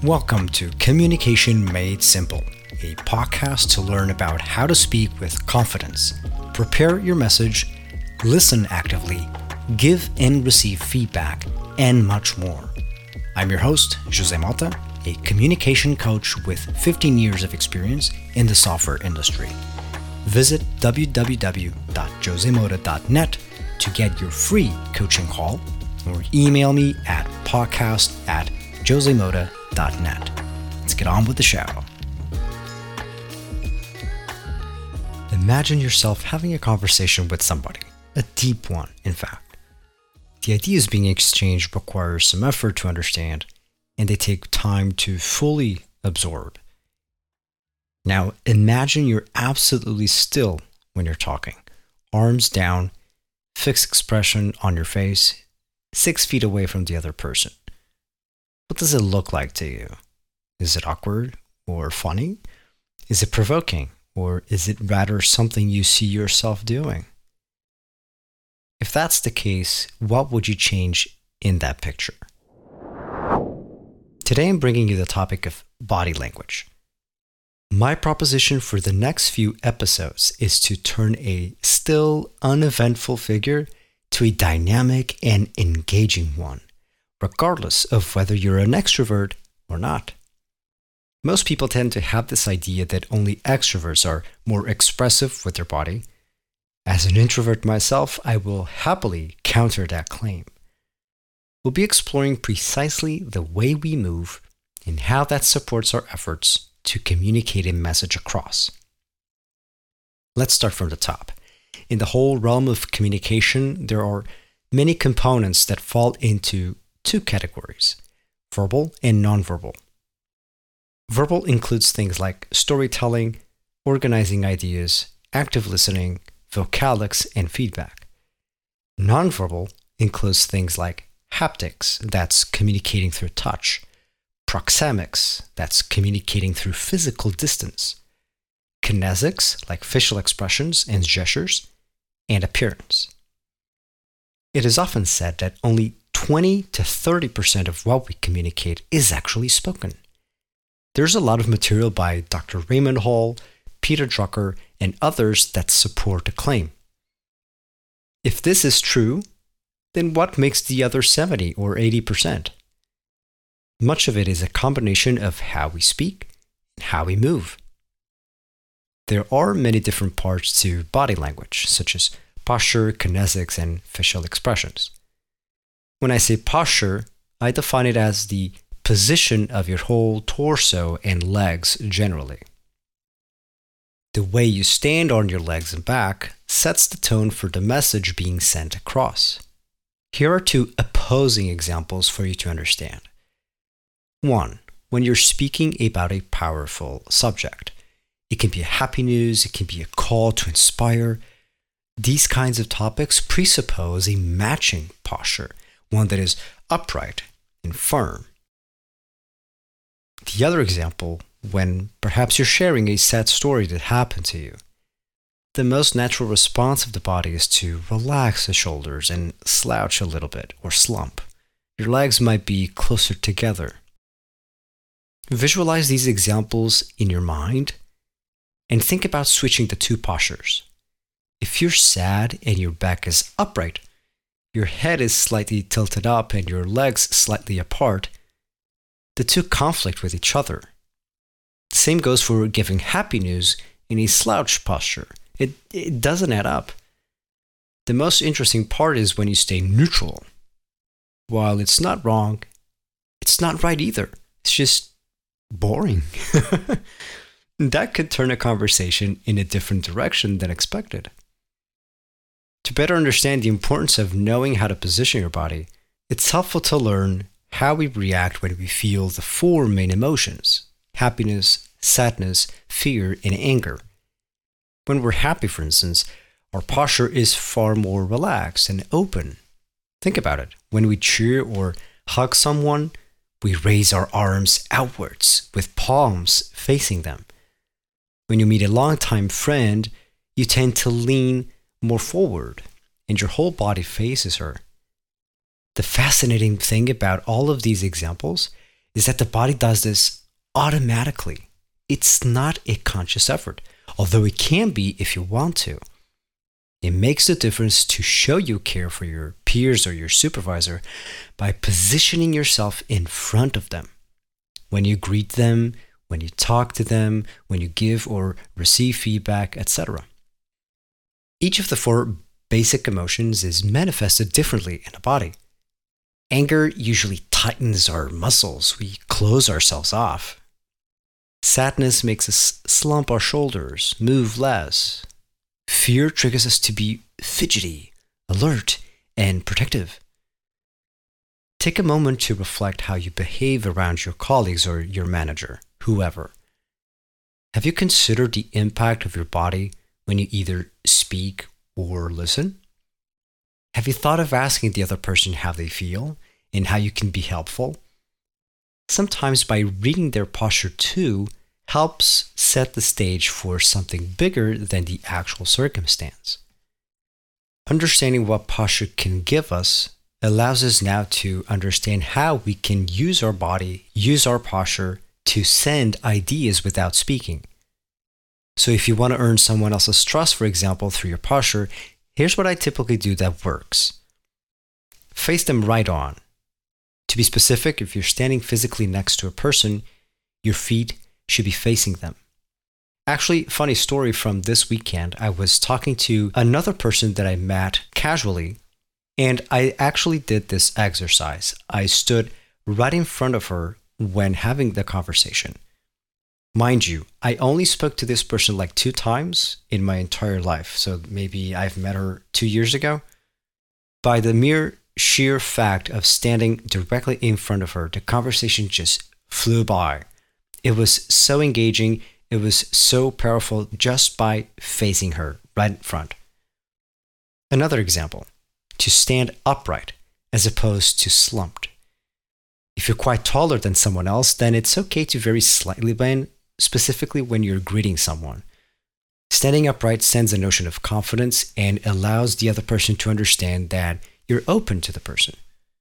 Welcome to Communication Made Simple, a podcast to learn about how to speak with confidence, prepare your message, listen actively, give and receive feedback, and much more. I'm your host, Jose Mota, a communication coach with 15 years of experience in the software industry. Visit www.josemota.net to get your free coaching call or email me at podcast@josemota.net. Let's get on with the show. Imagine yourself having a conversation with somebody, a deep one, in fact. The ideas being exchanged require some effort to understand, and they take time to fully absorb. Now, imagine you're absolutely still when you're talking, arms down, fixed expression on your face, 6 feet away from the other person. What does it look like to you? Is it awkward or funny? Is it provoking, or is it rather something you see yourself doing? If that's the case, what would you change in that picture? Today I'm bringing you the topic of body language. My proposition for the next few episodes is to turn a still, uneventful figure to a dynamic and engaging one, regardless of whether you're an extrovert or not. Most people tend to have this idea that only extroverts are more expressive with their body. As an introvert myself, I will happily counter that claim. We'll be exploring precisely the way we move and how that supports our efforts to communicate a message across. Let's start from the top. In the whole realm of communication, there are many components that fall into 2 categories, verbal and nonverbal. Verbal includes things like storytelling, organizing ideas, active listening, vocalics, and feedback. Nonverbal includes things like haptics, that's communicating through touch, proxemics, that's communicating through physical distance, kinesics, like facial expressions and gestures, and appearance. It is often said that only 20 to 30% of what we communicate is actually spoken. There's a lot of material by Dr. Raymond Hall, Peter Drucker, and others that support the claim. If this is true, then what makes the other 70 or 80%? Much of it is a combination of how we speak and how we move. There are many different parts to body language, such as posture, kinesics, and facial expressions. When I say posture, I define it as the position of your whole torso and legs generally. The way you stand on your legs and back sets the tone for the message being sent across. Here are 2 opposing examples for you to understand. 1. When you're speaking about a powerful subject. It can be a happy news, it can be a call to inspire. These kinds of topics presuppose a matching posture, one that is upright and firm. The other example, when perhaps you're sharing a sad story that happened to you. The most natural response of the body is to relax the shoulders and slouch a little bit or slump. Your legs might be closer together. Visualize these examples in your mind and think about switching the 2 postures. If you're sad and your back is upright, your head is slightly tilted up and your legs slightly apart, the 2 conflict with each other. The same goes for giving happy news in a slouch posture. It doesn't add up. The most interesting part is when you stay neutral. While it's not wrong, it's not right either. It's just boring. That could turn a conversation in a different direction than expected. To better understand the importance of knowing how to position your body, it's helpful to learn how we react when we feel the 4 main emotions: happiness, sadness, fear, and anger. When we're happy, for instance, our posture is far more relaxed and open. Think about it. When we cheer or hug someone, we raise our arms outwards with palms facing them. When you meet a longtime friend, you tend to lean more forward and your whole body faces her. The fascinating thing about all of these examples is that the body does this automatically. It's not a conscious effort, although it can be if you want to. It makes the difference to show you care for your peers or your supervisor by positioning yourself in front of them. When you greet them, when you talk to them, when you give or receive feedback, etc. Each of the four basic emotions is manifested differently in the body. Anger usually tightens our muscles. We close ourselves off. Sadness makes us slump our shoulders, move less. Fear triggers us to be fidgety, alert, and protective. Take a moment to reflect how you behave around your colleagues or your manager, whoever. Have you considered the impact of your body when you either speak or listen? Have you thought of asking the other person how they feel and how you can be helpful? Sometimes by reading their posture too helps set the stage for something bigger than the actual circumstance. Understanding what posture can give us allows us now to understand how we can use our body, use our posture to send ideas without speaking. So if you want to earn someone else's trust, for example, through your posture, here's what I typically do that works. Face them right on. To be specific, if you're standing physically next to a person, your feet should be facing them. Actually, funny story from this weekend, I was talking to another person that I met casually, and I actually did this exercise. I stood right in front of her when having the conversation. Mind you, I only spoke to this person like 2 times in my entire life, so maybe I've met her 2 years ago. By the mere sheer fact of standing directly in front of her, the conversation just flew by. It was so engaging, it was so powerful just by facing her right in front. Another example, to stand upright as opposed to slumped. If you're quite taller than someone else, then it's okay to very slightly bend, specifically when you're greeting someone. Standing upright sends a notion of confidence and allows the other person to understand that you're open to the person.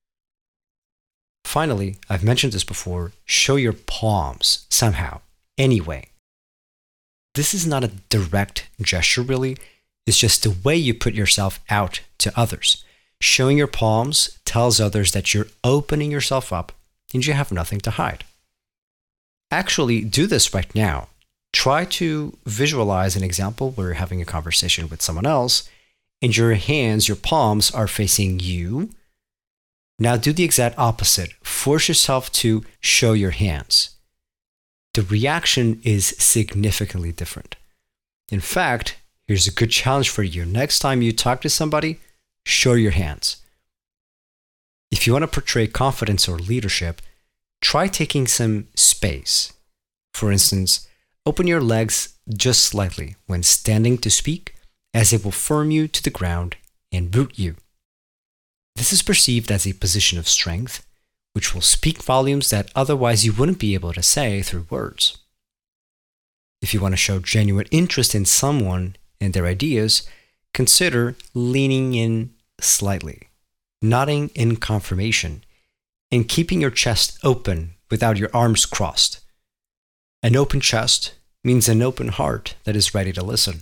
Finally, I've mentioned this before, show your palms somehow, anyway. This is not a direct gesture really, it's just the way you put yourself out to others. Showing your palms tells others that you're opening yourself up and you have nothing to hide. Actually, do this right now. Try to visualize an example where you're having a conversation with someone else and your hands, your palms are facing you. Now do the exact opposite. Force yourself to show your hands. The reaction is significantly different. In fact, here's a good challenge for you. Next time you talk to somebody, show your hands. If you want to portray confidence or leadership, try taking some space. For instance, open your legs just slightly when standing to speak, as it will firm you to the ground and root you. This is perceived as a position of strength, which will speak volumes that otherwise you wouldn't be able to say through words. If you want to show genuine interest in someone and their ideas, consider leaning in slightly, nodding in confirmation, and keeping your chest open without your arms crossed. An open chest means an open heart that is ready to listen.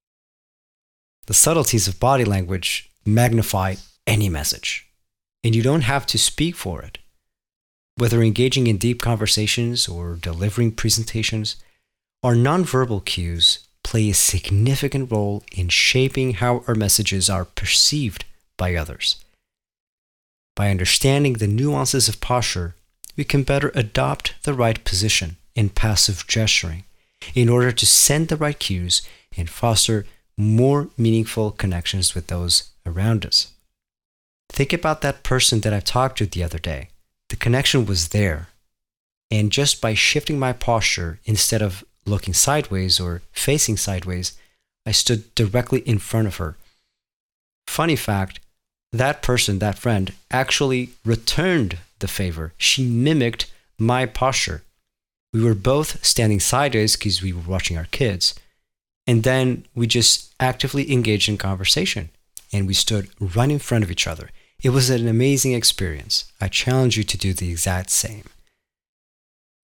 The subtleties of body language magnify any message, and you don't have to speak for it. Whether engaging in deep conversations or delivering presentations, our nonverbal cues play a significant role in shaping how our messages are perceived by others. By understanding the nuances of posture, we can better adopt the right position in passive gesturing in order to send the right cues and foster more meaningful connections with those around us. Think about that person that I talked to the other day. The connection was there. And just by shifting my posture, instead of looking sideways or facing sideways, I stood directly in front of her. Funny fact, that person, that friend, actually returned the favor. She mimicked my posture. We were both standing sideways because we were watching our kids. And then we just actively engaged in conversation. And we stood right in front of each other. It was an amazing experience. I challenge you to do the exact same.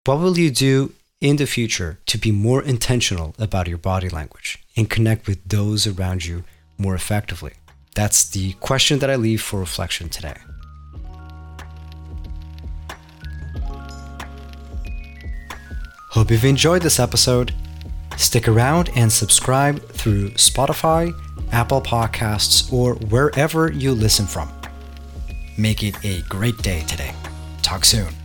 What will you do in the future to be more intentional about your body language and connect with those around you more effectively? That's the question that I leave for reflection today. Hope you've enjoyed this episode. Stick around and subscribe through Spotify, Apple Podcasts, or wherever you listen from. Make it a great day today. Talk soon.